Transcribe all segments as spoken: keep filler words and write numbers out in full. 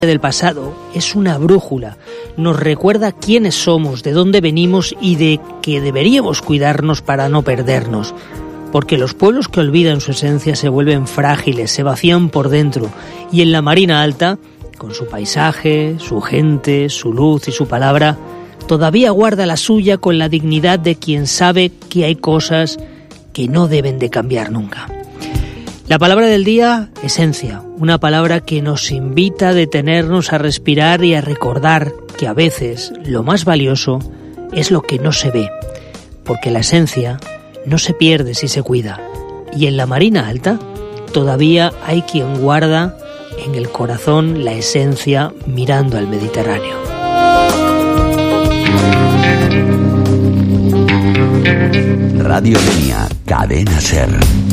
del pasado es una brújula, nos recuerda quiénes somos, de dónde venimos y de que deberíamos cuidarnos para no perdernos. Porque los pueblos que olvidan su esencia se vuelven frágiles, se vacían por dentro, y en la Marina Alta, con su paisaje, su gente, su luz y su palabra, todavía guarda la suya con la dignidad de quien sabe que hay cosas que no deben de cambiar nunca. La palabra del día, esencia, una palabra que nos invita a detenernos, a respirar y a recordar que a veces lo más valioso es lo que no se ve, porque la esencia no se pierde si se cuida. Y en la Marina Alta todavía hay quien guarda en el corazón la esencia mirando al Mediterráneo. Radio Denia, Cadena Ser.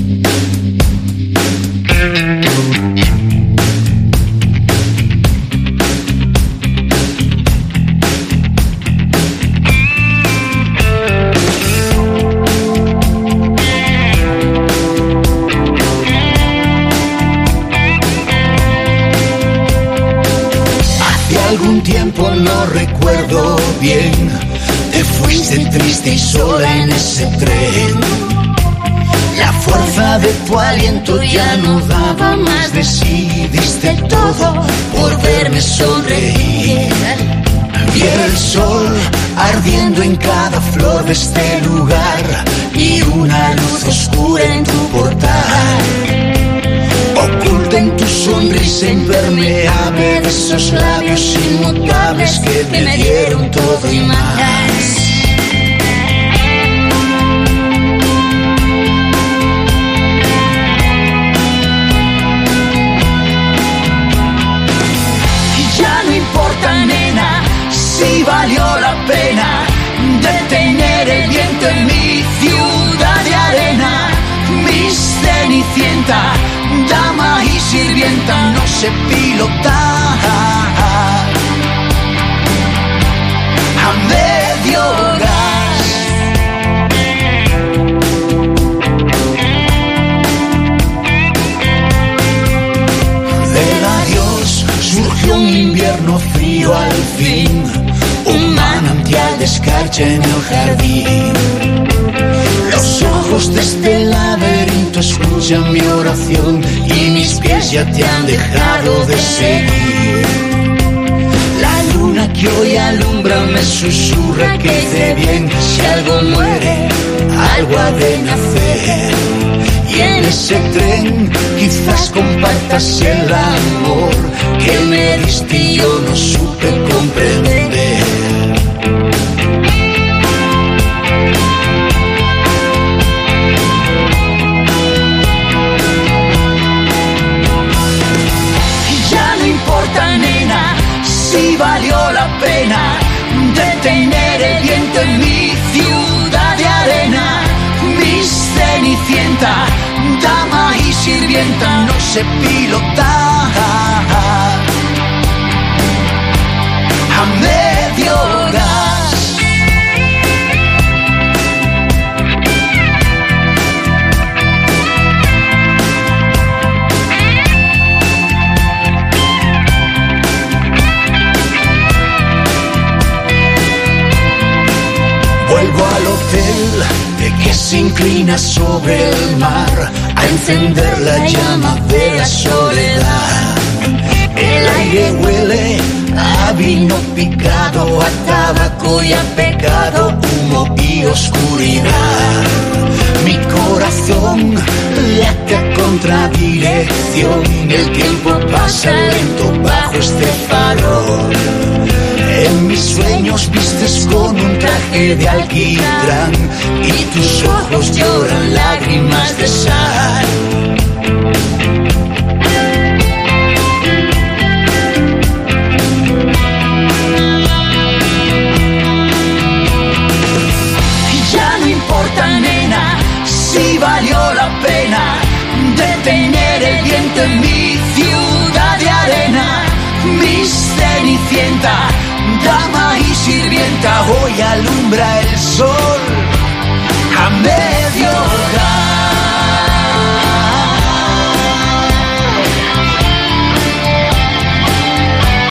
Algún tiempo no recuerdo bien, te fuiste triste y sola en ese tren. La fuerza de tu aliento ya no daba más de sí, diste todo por verme sonreír. Vi el sol ardiendo en cada flor de este lugar y una luz oscura en tu portal. Oculta en tu sonrisa impermeable de esos labios inmutables que me dieron todo y más. Y ya no importa, nena, si valió la pena detener el viento en mi ciudad de arena. Mi cenicienta, dama y sirvienta, no sé pilotar a medio gas. Del adiós surgió un invierno frío al fin, un manantial de escarcha en el jardín. Los ojos de este laberinto escuchan mi oración y mis pies ya te han dejado de seguir. La luna que hoy alumbra me susurra que hice bien. Si algo muere, algo ha de nacer. Y en ese tren quizás compartas el amor que me diste y yo no supe comprender. Nena, si valió la pena detener el viento en mi ciudad de arena. Mi cenicienta, dama y sirvienta, no sé pilotar a medio gas. Vuelvo al hotel de que se inclina sobre el mar a encender la llama de la soledad. El aire huele a vino picado, a tabaco y a pecado, humo y oscuridad. Mi corazón late a contradirección, el tiempo pasa lento bajo este farol. En mis sueños vistes con un traje de alquitrán y tus ojos lloran lágrimas de sal. Y ya no importa, nena, si valió la pena detener el viento en mi ciudad de arena. Mi cenicienta, dama y sirvienta, hoy alumbra el sol.